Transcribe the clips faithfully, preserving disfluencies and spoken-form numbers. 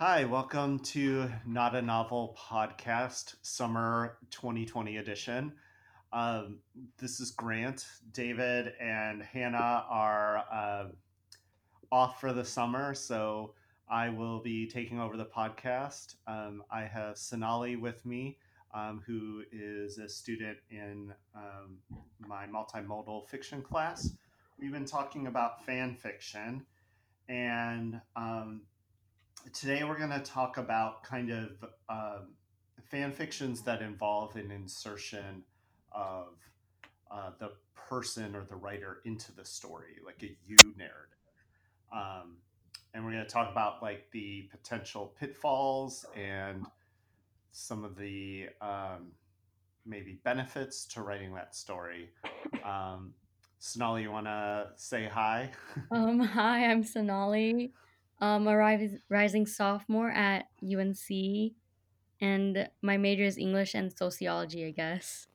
Hi, welcome to Not a Novel Podcast, Summer twenty twenty edition. Um, this is Grant. David and Hannah are uh, off for the summer, so I will be taking over the podcast. Um, I have Sonali with me, um, who is a student in um, my multimodal fiction class. We've been talking about fan fiction, and um, today we're going to talk about kind of um, fan fictions that involve an insertion of uh, the person or the writer into the story, like a you narrative. Um, and we're going to talk about like the potential pitfalls and some of the um, maybe benefits to writing that story. Um, Sonali, you want to say hi? Um, hi, I'm Sonali. Um, a ris- rising sophomore at U N C, and my major is English and sociology, I guess.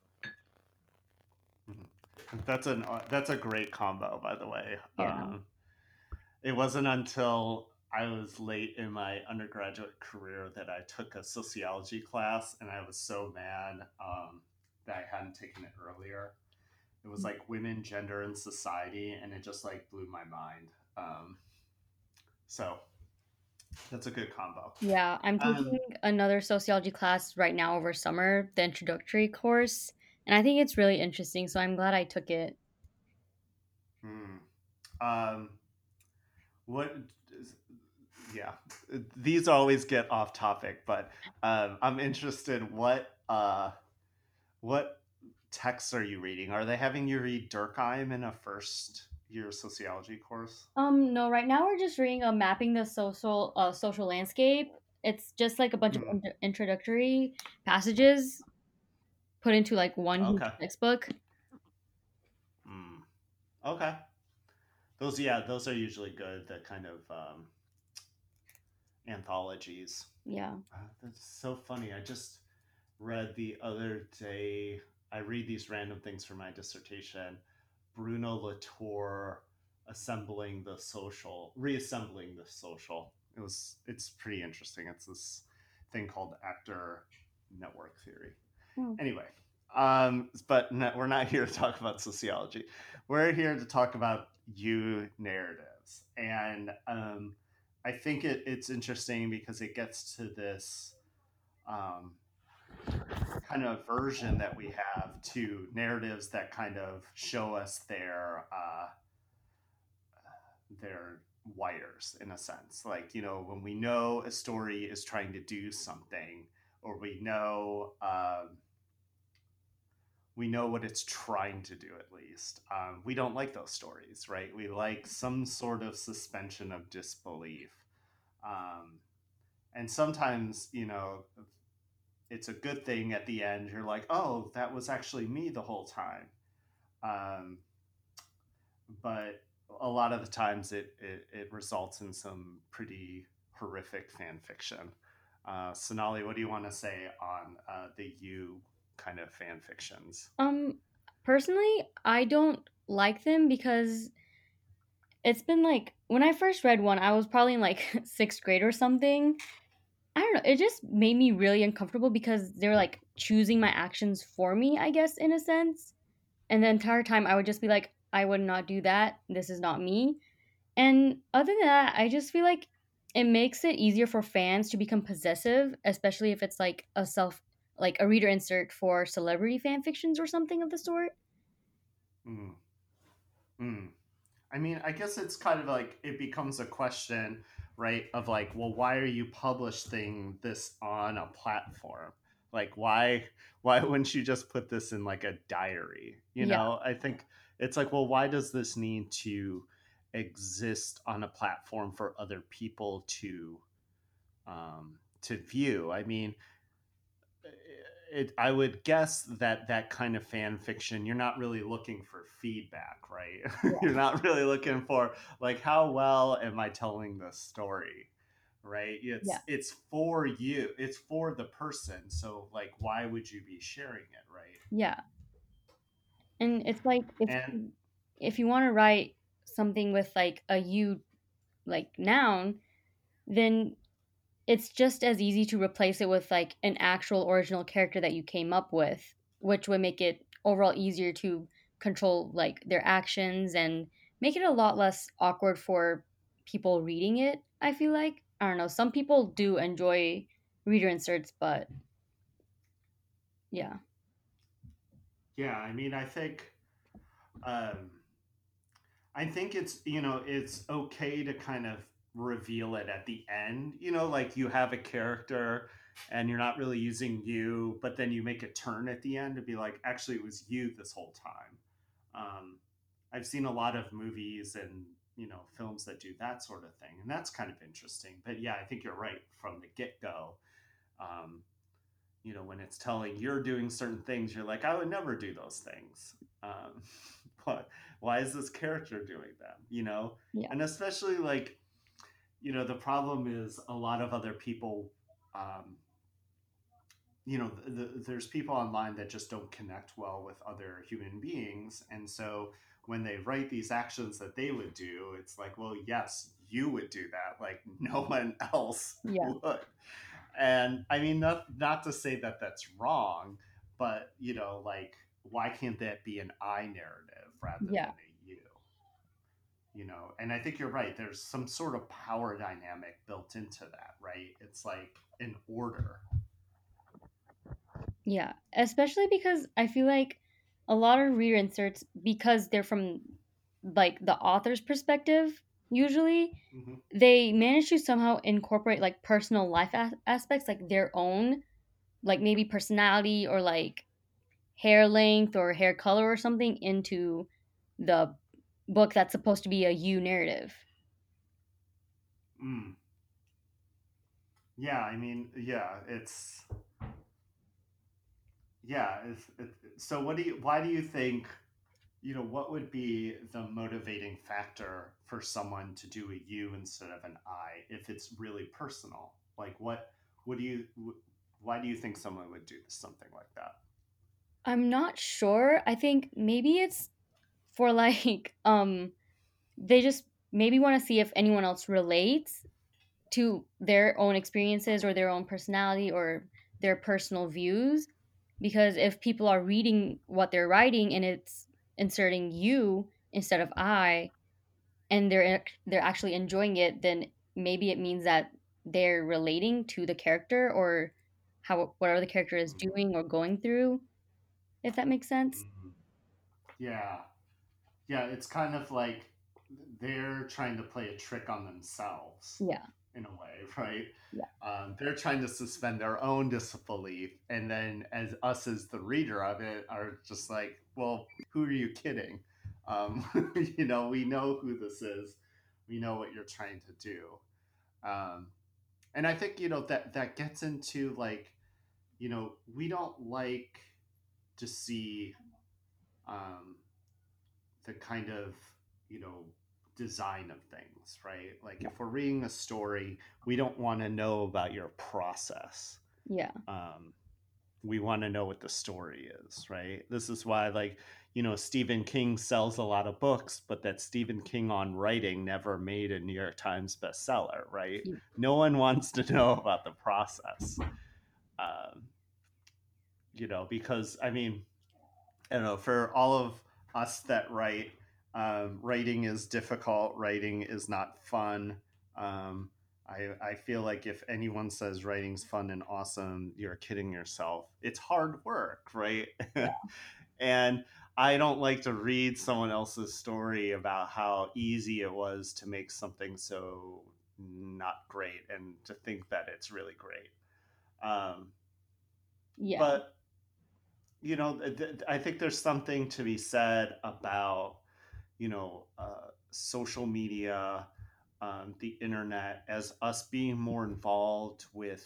That's an uh, that's a great combo, by the way. Yeah. Um, it wasn't until I was late in my undergraduate career that I took a sociology class, and I was so mad um, that I hadn't taken it earlier. It was like women, gender, and society, and it just like blew my mind. Um, so that's a good combo. Yeah, I'm taking Um, another sociology class right now over summer, the introductory course, and I think it's really interesting, so I'm glad I took it. hmm, um, what? Yeah, these always get off topic, but um, I'm interested. What uh, what texts are you reading? Are they having you read Durkheim in a first year sociology course? Um, no, right now we're just reading uh, Mapping the Social uh, Social Landscape. It's just like a bunch of Hmm. int- introductory passages put into like one huge Okay. textbook. Hmm. Okay. Those, yeah, those are usually good. The kind of um, anthologies. Yeah. Uh, that's so funny. I just read the other day. I read these random things for my dissertation. Bruno Latour assembling the social, reassembling the social. It was. It's pretty interesting. It's this thing called actor network theory. Oh. Anyway, um, but no, we're not here to talk about sociology. We're here to talk about you narratives, and um, I think it, it's interesting because it gets to this um, kind of version that we have to narratives that kind of show us their uh, their wires in a sense. Like, you know, when we know a story is trying to do something, or we know um, we know what it's trying to do at least. Um, we don't like those stories, right? We like some sort of suspension of disbelief. Um, and sometimes, you know, it's a good thing at the end. You're like, oh, that was actually me the whole time. Um, but a lot of the times it, it, it results in some pretty horrific fan fiction. Uh, Sonali, what do you want to say on uh, the you kind of fan fictions? Um, Personally, I don't like them because it's been like when I first read one, I was probably in like sixth grade or something. I don't know. It just made me really uncomfortable because they're like choosing my actions for me, I guess, in a sense. And the entire time I would just be like, I would not do that. This is not me. And other than that, I just feel like it makes it easier for fans to become possessive, especially if it's like a self, like a reader insert for celebrity fan fictions or something of the sort. Mm, mm. I mean, I guess it's kind of like it becomes a question, right? Of like, well, why are you publishing this on a platform? Like, why why wouldn't you just put this in like a diary? You Yeah. know, I think it's like, well, why does this need to exist on a platform for other people to um, to view? I mean, it, I would guess that that kind of fan fiction, you're not really looking for feedback, right? You're not really looking for like how well am I telling the story, right? Yeah. It's it's for you, it's for the person. So like, why would you be sharing it, right? Yeah. And it's like if And if you want to write something with like a you like noun, then it's just as easy to replace it with like an actual original character that you came up with, which would make it overall easier to control like their actions and make it a lot less awkward for people reading it. I feel like, I don't know, some people do enjoy reader inserts, but yeah. Yeah, I mean, I think um, I think it's, you know, it's okay to kind of reveal it at the end. You know, like you have a character and you're not really using you, but then you make a turn at the end to be like, actually, it was you this whole time. Um, I've seen a lot of movies and, you know, films that do that sort of thing, and that's kind of interesting. But yeah, I think you're right from the get go. Um, you know, when it's telling you're doing certain things, you're like, I would never do those things. Um, but why is this character doing them? You know, Yeah. and especially like, you know, the problem is a lot of other people, um, you know, the, the, there's people online that just don't connect well with other human beings. And so when they write these actions that they would do, it's like, well, yes, you would do that. Like no one else Yeah. would. And I mean, not not to say that that's wrong, but you know, like why can't that be an I narrative rather than Yeah. a you? You know, and I think you're right. There's some sort of power dynamic built into that, right? It's like an order. Yeah. Especially because I feel like a lot of reader inserts, because they're from like the author's perspective, usually Mm-hmm. they manage to somehow incorporate like personal life a- aspects, like their own, like maybe personality or like hair length or hair color or something into the book that's supposed to be a you narrative. Mm. Yeah, I mean, yeah, it's yeah. It's, it, so, what do you? Why do you think? You know, what would be the motivating factor for someone to do a you instead of an I if it's really personal? Like, what? What do you? Why do you think someone would do something like that? I'm not sure. I think maybe it's for like um they just maybe want to see if anyone else relates to their own experiences or their own personality or their personal views, because if people are reading what they're writing and it's inserting you instead of I, and they're ac- they're actually enjoying it, then maybe it means that they're relating to the character or how whatever the character is Mm-hmm. doing or going through, if that makes sense. Mm-hmm. Yeah, yeah. It's kind of like they're trying to play a trick on themselves Yeah. in a way, right? Yeah. Um, they're trying to suspend their own disbelief, and then as us as the reader of it are just like, well, who are you kidding? Um, you know, we know who this is. We know what you're trying to do. Um, and I think you know that that gets into like, you know, we don't like to see um, the kind of, you know, design of things, right? Like if we're reading a story, we don't want to know about your process. Yeah. Um, we want to know what the story is, right? This is why, like, you know, Stephen King sells a lot of books, but that Stephen King on writing never made a New York Times bestseller, right? Yeah. No one wants to know about the process, um, you know, because I mean, I don't know, for all of us that write, um, writing is difficult. Writing is not fun. Um, I, I feel like if anyone says writing's fun and awesome, you're kidding yourself. It's hard work, right? And I don't like to read someone else's story about how easy it was to make something so not great and to think that it's really great. Um, Yeah. but you know, th- I think there's something to be said about, you know, uh, social media, um, the internet, as us being more involved with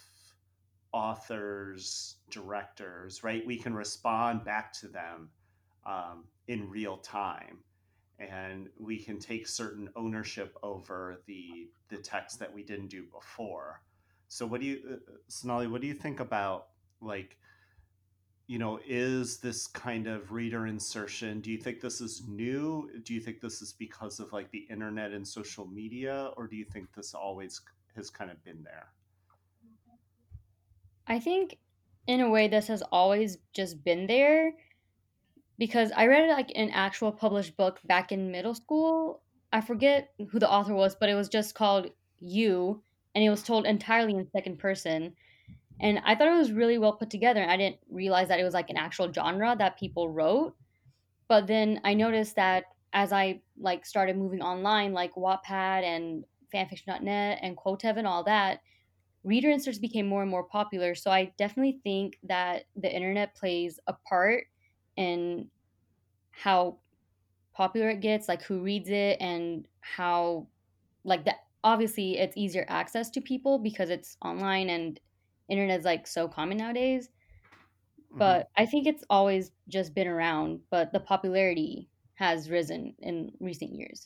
authors, directors, right? We can respond back to them um, in real time, and we can take certain ownership over the the text that we didn't do before. So, what do you, uh, Sonali? What do you think about like? You know, is this kind of reader insertion, do you think this is new? Do you think this is because of like the internet and social media, or do you think this always has kind of been there? I think in a way this has always just been there because I read like an actual published book back in middle school. I forget who the author was, but it was just called You, and it was told entirely in second person. And I thought it was really well put together. And I didn't realize that it was like an actual genre that people wrote. But then I noticed that as I like started moving online, like Wattpad and fanfiction dot net and Quotev and all that, reader inserts became more and more popular. So I definitely think that the internet plays a part in how popular it gets, like who reads it, and how like that. Obviously, it's easier access to people because it's online and internet is like so common nowadays. Hmm. But I think it's always just been around, but the popularity has risen in recent years.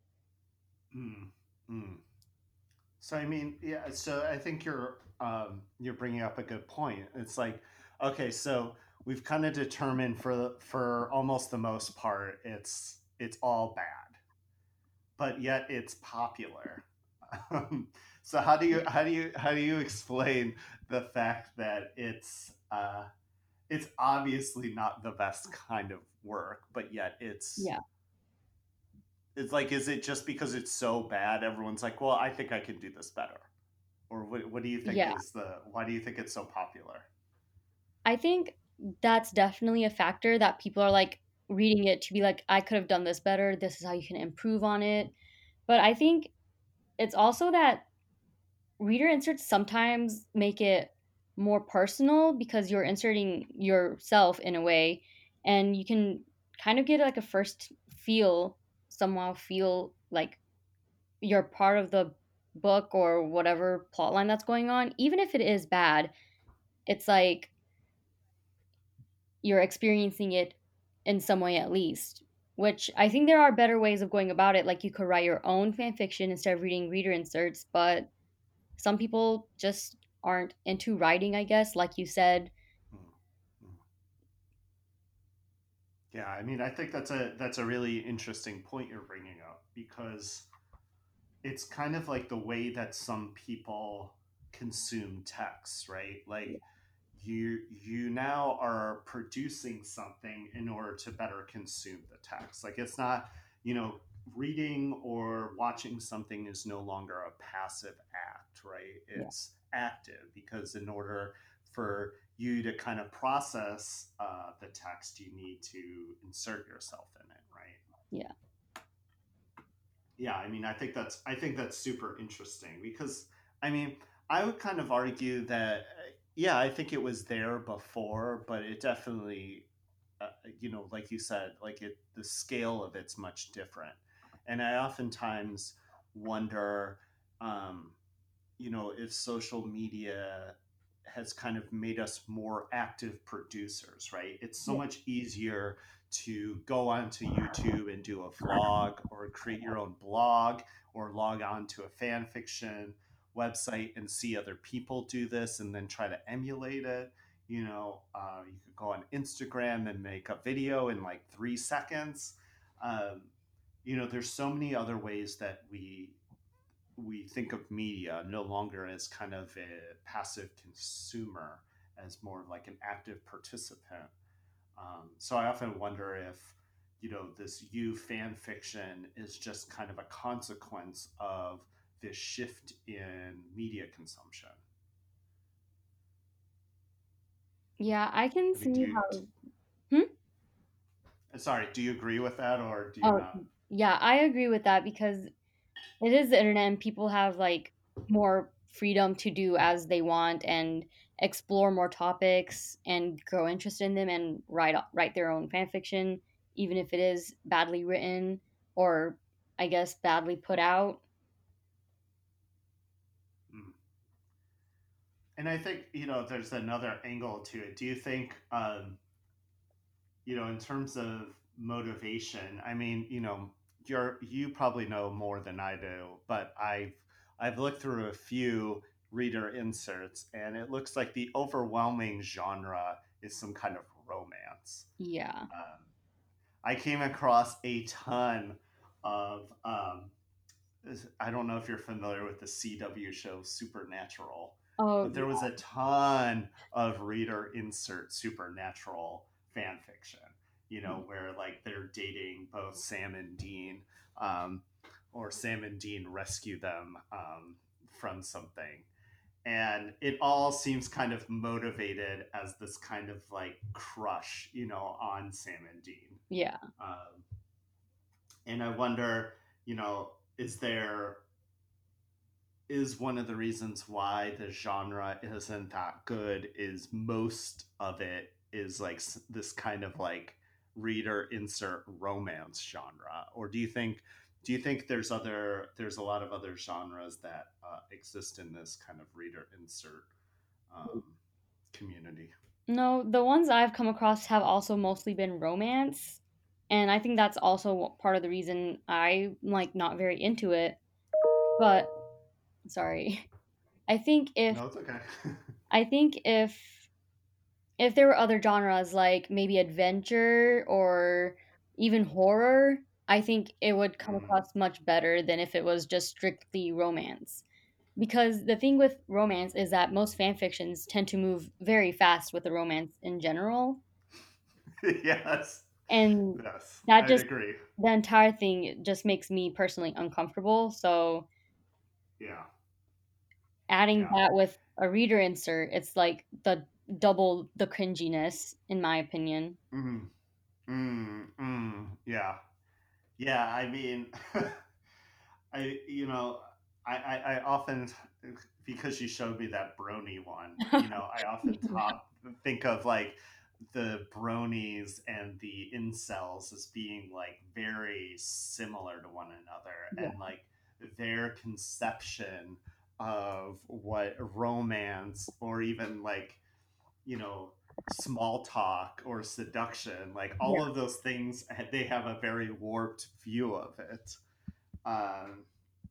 Mm. Mm. So I mean, yeah. So I think you're um, you're bringing up a good point. It's like, okay, so we've kind of determined for for almost the most part, it's it's all bad, but yet it's popular. Um, so how do you Yeah. how do you how do you explain the fact that it's uh, it's obviously not the best kind of work, but yet it's Yeah. it's like, is it just because it's so bad everyone's like, well, I think I can do this better? Or what, what do you think Yeah. is the why do you think it's so popular? I think that's definitely a factor that people are like reading it to be like, I could have done this better. This is how you can improve on it. But I think it's also that reader inserts sometimes make it more personal because you're inserting yourself in a way, and you can kind of get like a first feel, somehow feel like you're part of the book or whatever plotline that's going on. Even if it is bad, it's like you're experiencing it in some way at least. Which I think there are better ways of going about it. Like you could write your own fan fiction instead of reading reader inserts, but some people just aren't into writing, I guess, like you said. Hmm. Hmm. Yeah, I mean, I think that's a that's a really interesting point you're bringing up because it's kind of like the way that some people consume text, right? Like you you now are producing something in order to better consume the text. Like it's not, you know, reading or watching something is no longer a passive act, right? Yeah. It's active because in order for you to kind of process uh, the text, you need to insert yourself in it, right? Yeah. Yeah, I mean, I think that's I think that's super interesting because I mean, I would kind of argue that uh, yeah, I think it was there before, but it definitely uh, you know, like you said, like it the scale of it's much different. And I oftentimes wonder um you know, if social media has kind of made us more active producers, right? It's so Yeah. much easier to go onto YouTube and do a vlog or create your own blog or log on to a fan fiction website and see other people do this and then try to emulate it. You know, uh, you could go on Instagram and make a video in like three seconds. Um, you know, there's so many other ways that we we think of media no longer as kind of a passive consumer, as more of like an active participant. Um, so I often wonder if, you know, this you fan fiction is just kind of a consequence of this shift in media consumption. Yeah, I can I mean, do see you, how. Hmm? sorry, do you agree with that or do you Oh, not? yeah, I agree with that because it is the internet and people have like more freedom to do as they want and explore more topics and grow interested in them and write write their own fan fiction, even if it is badly written or I guess badly put out. Mm. And I think, you know, there's another angle to it. Do you think, um, you know, in terms of motivation, I mean, you know, you're you probably know more than I do, but I've I've looked through a few reader inserts, and it looks like the overwhelming genre is some kind of romance. Yeah. Um, I came across a ton of um, I don't know if you're familiar with the C W show Supernatural, Oh, but there was a ton of reader insert supernatural fan fiction, you know, where like they're dating both Sam and Dean, um, or Sam and Dean rescue them um, from something. And it all seems kind of motivated as this kind of like crush, you know, on Sam and Dean. yeah. Um, and I wonder, you know, is there is one of the reasons why the genre isn't that good is most of it is like this kind of like reader insert romance genre, or do you think do you think there's other there's a lot of other genres that uh, exist in this kind of reader insert um, community? No, the ones I've come across have also mostly been romance, and I think that's also part of the reason I'm like not very into it. But sorry. I think if No, it's okay. I think if if there were other genres like maybe adventure or even horror, I think it would come Mm. across much better than if it was just strictly romance. Because the thing with romance is that most fan fictions tend to move very fast with the romance in general, Yes, and yes, that I'd just agree. the entire thing just makes me personally uncomfortable. So Yeah, adding yeah. that with a reader insert, it's like the double the cringiness, in my opinion. Mm, mm, mm, yeah. Yeah, I mean, I you know, I, I I often, because you showed me that brony one, you know, I often Yeah. top think of like the bronies and the incels as being like very similar to one another, Yeah. and like their conception of what romance or even like, you know, small talk or seduction, like Yeah. all of those things, they have a very warped view of it. Um,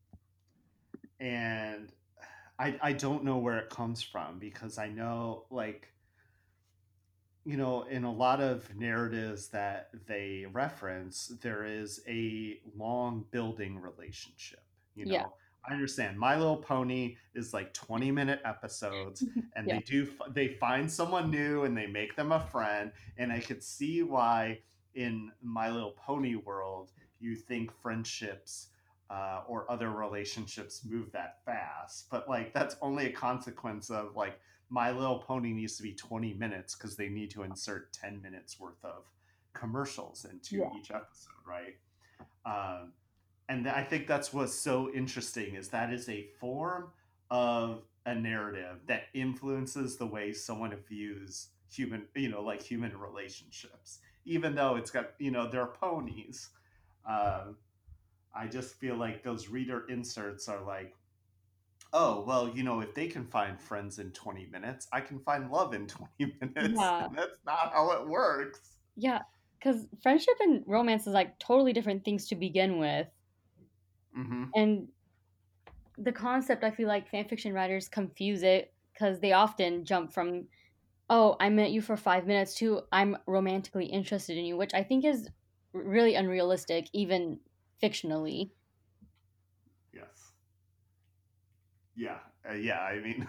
and I, I don't know where it comes from, because I know, like, you know, in a lot of narratives that they reference, there is a long building relationship. You Yeah. know, I understand My Little Pony is like twenty minute episodes, and Yeah. they do, they find someone new and they make them a friend. And I could see why in My Little Pony world, you think friendships uh, or other relationships move that fast. But like, that's only a consequence of like, my Little Pony needs to be twenty minutes because they need to insert ten minutes worth of commercials into Yeah. each episode, right? Um, and I think that's what's so interesting, is that is a form of a narrative that influences the way someone views human, you know, like human relationships, even though it's got, you know, they're ponies. Um, I just feel like those reader inserts are like, oh, well, you know, if they can find friends in twenty minutes, I can find love in twenty minutes. Yeah. And that's not how it works. Yeah. Because friendship and romance is like totally different things to begin with. Mm-hmm. And the concept, I feel like fanfiction writers confuse it because they often jump from, oh, I met you for five minutes to I'm romantically interested in you, which I think is really unrealistic, even fictionally. Yes. Yeah. Uh, yeah. I mean,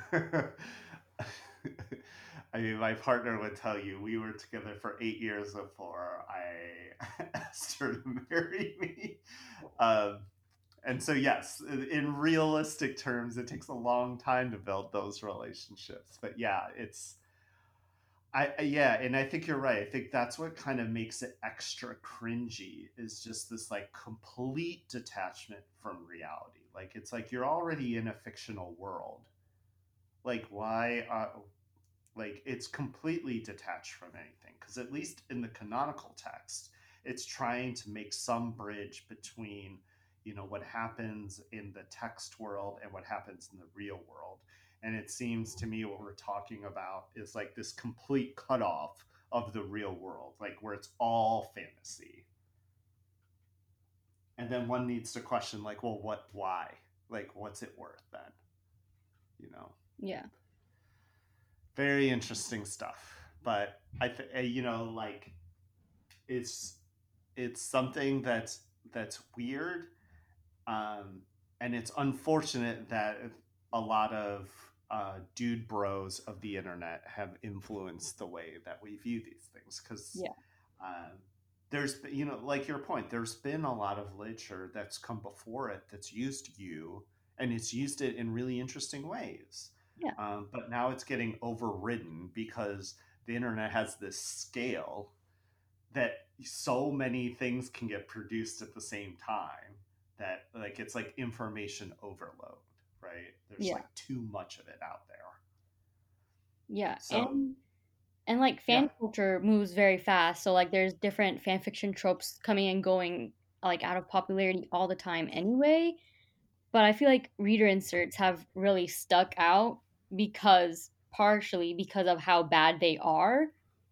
I mean, my partner would tell you we were together for eight years before I asked her to marry me. Um, and so, yes, in realistic terms, it takes a long time to build those relationships. But yeah, it's I yeah, and I think you're right. I think that's what kind of makes it extra cringy, is just this like complete detachment from reality. Like it's like you're already in a fictional world. Like why uh, like it's completely detached from anything, because at least in the canonical text, it's trying to make some bridge between, you know, what happens in the text world and what happens in the real world. And it seems to me what we're talking about is like this complete cutoff of the real world, like where it's all fantasy. And then one needs to question, like, well, what, why, like what's it worth then, you know? Yeah. Very interesting stuff. But I think, you know, like it's it's something that's that's weird, um, and it's unfortunate that a lot of uh, dude bros of the internet have influenced the way that we view these things. Because Yeah. uh, there's, you know, like your point, there's been a lot of literature that's come before it that's used you, and it's used it in really interesting ways. Yeah. Um, but now it's getting overridden because the internet has this scale that so many things can get produced at the same time that like it's like information overload, right? There's Yeah. like too much of it out there. Yeah. So And and like yeah. fan culture moves very fast. So like there's different fan fiction tropes coming and going like out of popularity all the time anyway. But I feel like reader inserts have really stuck out because partially because of how bad they are.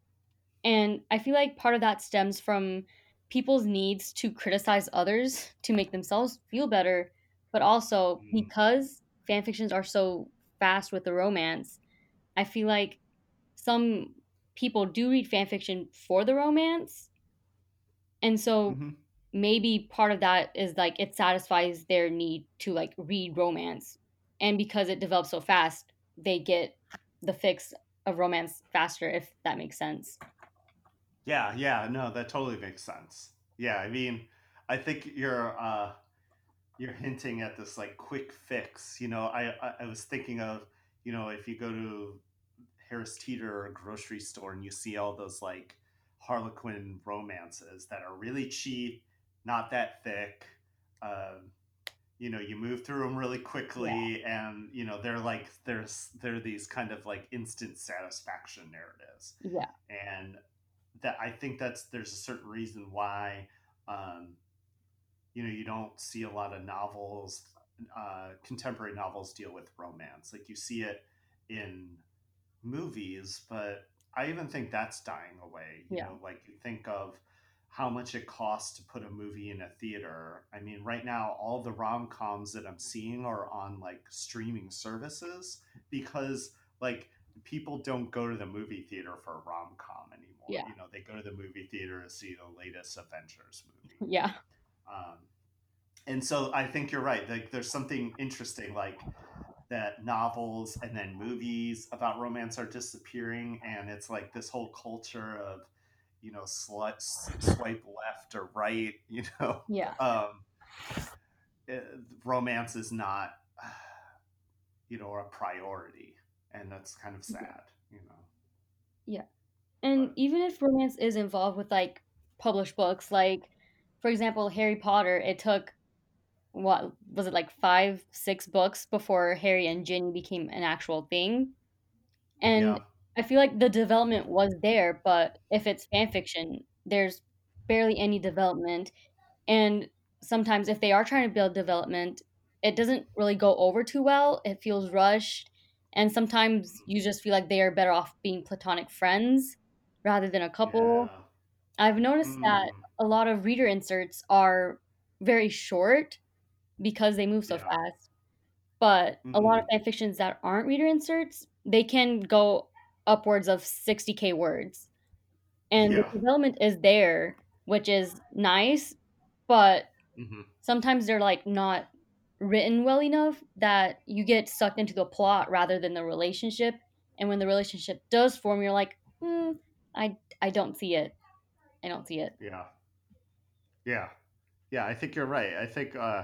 And I feel like part of that stems from people's needs to criticize others to make themselves feel better, but also Mm, because fan fictions are so fast with the romance, I feel like some people do read fan fiction for the romance. And so mm-hmm. maybe part of that is like it satisfies their need to like read romance. And because it develops so fast, they get the fix of romance faster, if that makes sense. Yeah, yeah, no, that totally makes sense. Yeah, I mean, I think you're uh you're hinting at this like quick fix. You know, I I, I was thinking of, you know, if you go to Harris Teeter or a grocery store and you see all those like Harlequin romances that are really cheap, not that thick. Um, you know, you move through them really Yeah. quickly, and you know they're like there's they're these kind of like instant satisfaction narratives, Yeah. and that I think that's there's a certain reason why um, you know you don't see a lot of novels, uh, contemporary novels deal with romance. Like you see it in movies, but I even think that's dying away. You Yeah. know, like you think of how much it costs to put a movie in a theater. I mean, right now, all the rom coms that I'm seeing are on like streaming services because like people don't go to the movie theater for a rom com anymore. Yeah. You know, they go to the movie theater to see the latest Avengers movie. Yeah. Um, and so I think you're right. Like, there's something interesting, like that novels and then movies about romance are disappearing, and it's like this whole culture of you know slut swipe left or right, you know. Yeah. um it, romance is not you know a priority, and that's kind of Yeah. sad, you know. Yeah. And But even if romance is involved with like published books, like for example, Harry Potter, it took what was it like five, six books before Harry and Ginny became an actual thing. And yeah. I feel like the development was there, but if it's fan fiction, there's barely any development. And sometimes if they are trying to build development, it doesn't really go over too well. It feels rushed. And sometimes you just feel like they are better off being platonic friends rather than a couple. Yeah. I've noticed that Mm, a lot of reader inserts are very short because they move so yeah. fast. But a lot of Hmm. fan fictions that aren't reader inserts, they can go upwards of sixty k words. And the Yeah. development is there, which is nice, but Hmm. sometimes they're like not written well enough that you get sucked into the plot rather than the relationship. And when the relationship does form, you're like, hmm, I I don't see it. I don't see it. Yeah. Yeah. Yeah, I think you're right. I think uh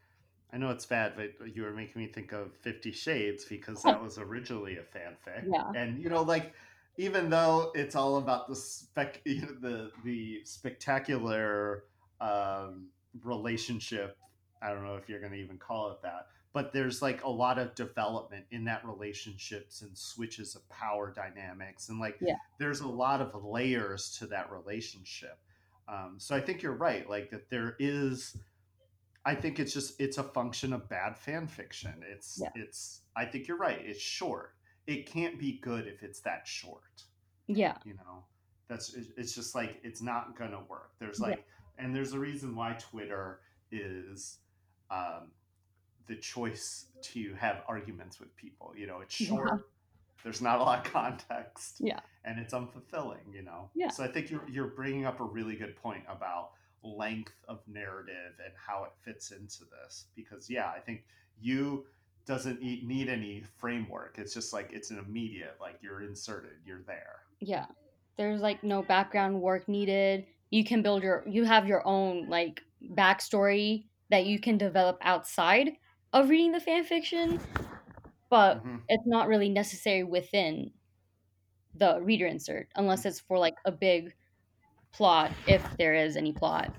I know it's bad, but you were making me think of Fifty Shades because that was originally a fanfic, Yeah, and you know, like even though it's all about the spec, you know, the the spectacular um, relationship. I don't know if you're going to even call it that, but there's like a lot of development in that relationships and switches of power dynamics, and like yeah, there's a lot of layers to that relationship. Um, so I think you're right, like that there is I think it's just it's a function of bad fan fiction. It's yeah, it's I think you're right. It's short. It can't be good if it's that short. yeah, You know, that's it's just like it's not gonna work. There's yeah, like and there's a reason why Twitter is um, the choice to have arguments with people. You know, it's yeah, short. There's not a lot of context, yeah, and it's unfulfilling. You know, yeah, so I think you're you're bringing up a really good point about length of narrative and how it fits into this because yeah I think you doesn't e- need any framework. It's just like it's an immediate, like you're inserted, you're there. Yeah. There's like no background work needed. You can build your you have your own like backstory that you can develop outside of reading the fan fiction, but Hmm. it's not really necessary within the reader insert unless it's for like a big plot, if there is any plot.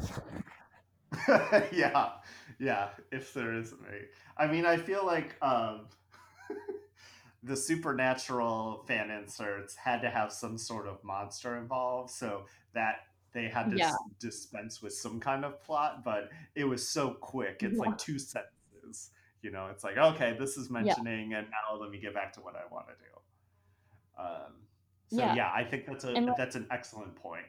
Yeah, yeah. If there isn't a, I mean, I feel like um, the supernatural fan inserts had to have some sort of monster involved, so that they had to Yeah. s- dispense with some kind of plot. But it was so quick; it's Yeah. like two sentences. You know, it's like, okay, this is Yeah. mentioning, and now let me get back to what I want to do. Um, so Yeah. yeah, I think that's a And like, that's an excellent point.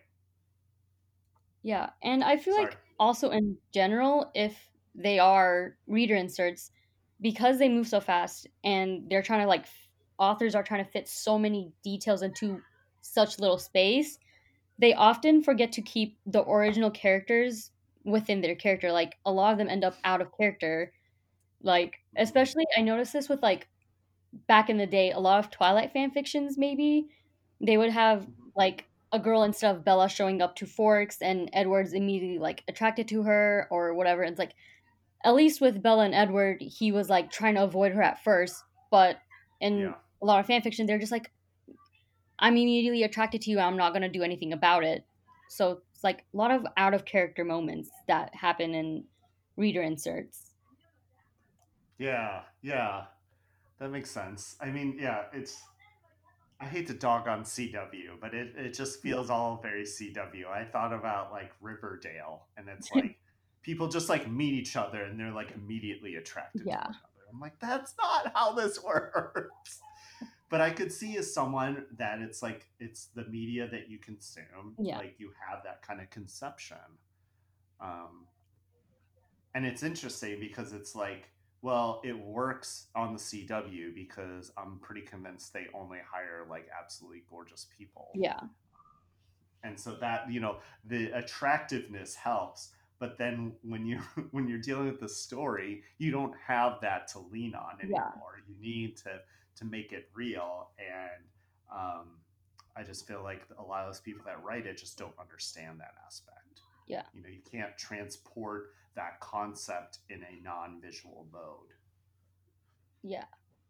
yeah, and I feel Sorry. like also in general, if they are reader inserts, because they move so fast and they're trying to like f- authors are trying to fit so many details into such little space, they often forget to keep the original characters within their character. Like a lot of them end up out of character. Like Mhm. especially I noticed this with like back in the day, a lot of Twilight fan fictions maybe they would have Mhm. like a girl instead of Bella showing up to Forks and Edward's immediately like attracted to her or whatever. It's like at least with Bella and Edward, he was like trying to avoid her at first, but in Yeah. a lot of fan fiction, they're just like, I'm immediately attracted to you. I'm not gonna do anything about it. So it's like a lot of out of character moments that happen in reader inserts. Yeah. Yeah. That makes sense. I mean, yeah, it's I hate to dog on C W, but it, it just Yeah. feels all very C W. I thought about like Riverdale, and it's like people just like meet each other and they're like immediately attracted to Yeah. one another. I'm like, that's not how this works. But I could see as someone that it's like it's the media that you consume, Yeah. like you have that kind of conception. Um, and it's interesting because it's like, well, it works on the C W because I'm pretty convinced they only hire like absolutely gorgeous people. Yeah. And so that, you know, the attractiveness helps. But then when you when you're dealing with the story, you don't have that to lean on Yeah. anymore. You need to to make it real. And um, I just feel like a lot of those people that write it just don't understand that aspect. Yeah. You know, you can't transport that concept in a non-visual mode. Yeah.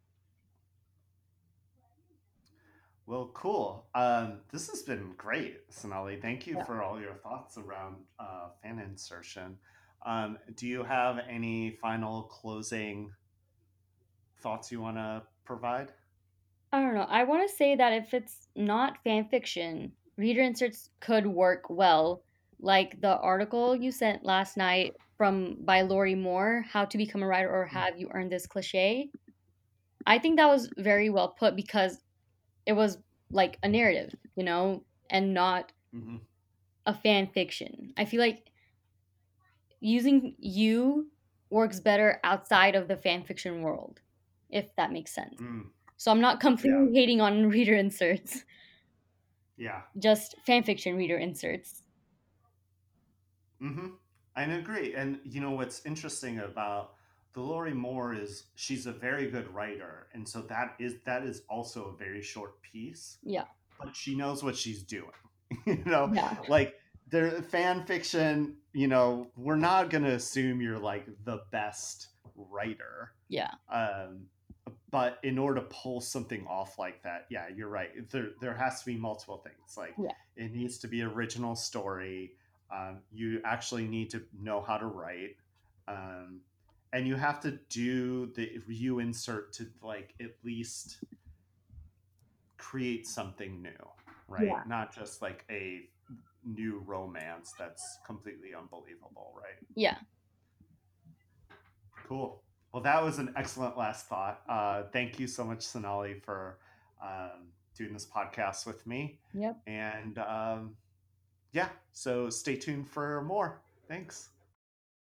Well, cool. Um, this has been great, Sonali. Thank you Yeah. for all your thoughts around uh, fan insertion. Um, do you have any final closing thoughts you want to provide? I don't know. I want to say that if it's not fan fiction, reader inserts could work well. Like the article you sent last night from by Lori Moore, How to Become a Writer or Have You Earned This Cliche. I think that was very well put because it was like a narrative, you know, and not Mm-hmm. a fan fiction. I feel like using you works better outside of the fan fiction world, if that makes sense. Mm, So I'm not yeah, completely hating on reader inserts. yeah. Just fanfiction reader inserts. Mm-hmm. I agree. And you know what's interesting about the Lori Moore is she's a very good writer, and so that is that is also a very short piece, Yeah. but she knows what she's doing. you know, Yeah. like there fan fiction, you know, we're not gonna assume you're like the best writer. Yeah. Um, but in order to pull something off like that, yeah, you're right. There there has to be multiple things. Like Yeah. it needs to be original story. Um, you actually need to know how to write. Um, and you have to do the you insert to like at least create something new, right? Yeah. Not just like a new romance that's completely unbelievable, right? Yeah. Cool. Well, that was an excellent last thought. Uh, thank you so much, Sonali, for um, doing this podcast with me. Yep. And um, yeah, so stay tuned for more. Thanks.